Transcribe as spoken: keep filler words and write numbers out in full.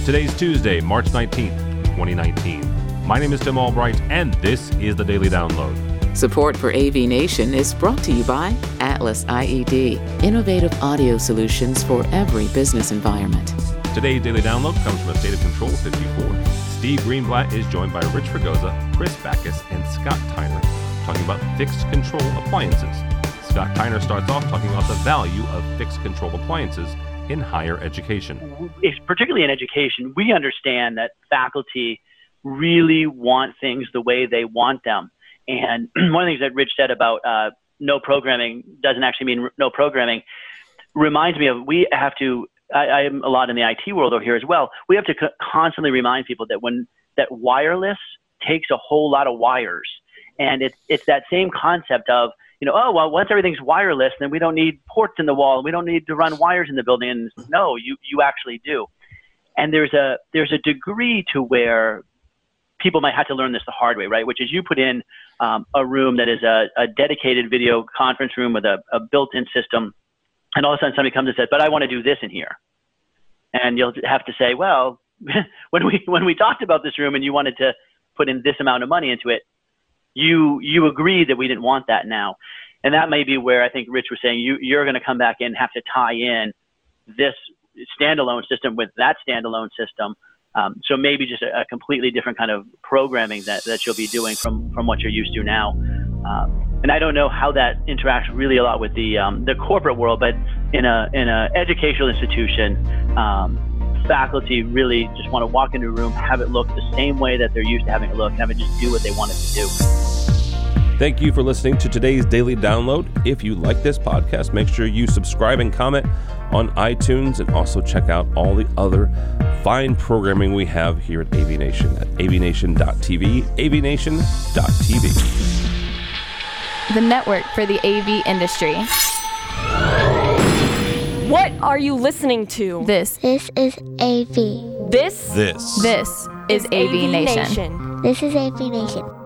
Today's Tuesday, March nineteenth, twenty nineteen. My name is Tim Albright, and this is the Daily Download. Support for A V Nation is brought to you by Atlas I E D, innovative audio solutions for every business environment. Today's Daily Download comes from a State of Control fifty-four. Steve Greenblatt is joined by Rich Fregosa, Chris Backus, and Scott Tyner, talking about fixed control appliances. Scott Tyner starts off talking about the value of fixed control appliances in higher education. It's particularly in education, we understand that faculty really want things the way they want them. And one of the things that Rich said about uh, no programming doesn't actually mean no programming reminds me of we have to, I, I'm a lot in the I T world over here as well, we have to co- constantly remind people that when that wireless takes a whole lot of wires. And it's, it's that same concept of, you know, oh, well, once everything's wireless, then we don't need ports in the wall. And we don't need to run wires in the building. And no, you, you actually do. And there's a, there's a degree to where people might have to learn this the hard way, right? Which is you put in um, a room that is a, a dedicated video conference room with a, a built-in system, and all of a sudden somebody comes and says, but I want to do this in here. And you'll have to say, well, when we when we talked about this room and you wanted to put in this amount of money into it, you you agreed that we didn't want that now. And that may be where I think Rich was saying you, you're going to come back in and have to tie in this standalone system with that standalone system. Um, so maybe just a, a completely different kind of programming that, that you'll be doing from, from what you're used to now. Um, and I don't know how that interacts really a lot with the um, the corporate world, but in a in a educational institution, um, faculty really just want to walk into a room, have it look the same way that they're used to having it look, have it just do what they want it to do. Thank you for listening to today's Daily Download. If you like this podcast, make sure you subscribe and comment on iTunes, and also check out all the other fine programming we have here at A V Nation at A V Nation dot T V, A V Nation dot T V. The network for the A V industry. What are you listening to? This. This is A V. This? This. This is A V Nation. This is A V Nation.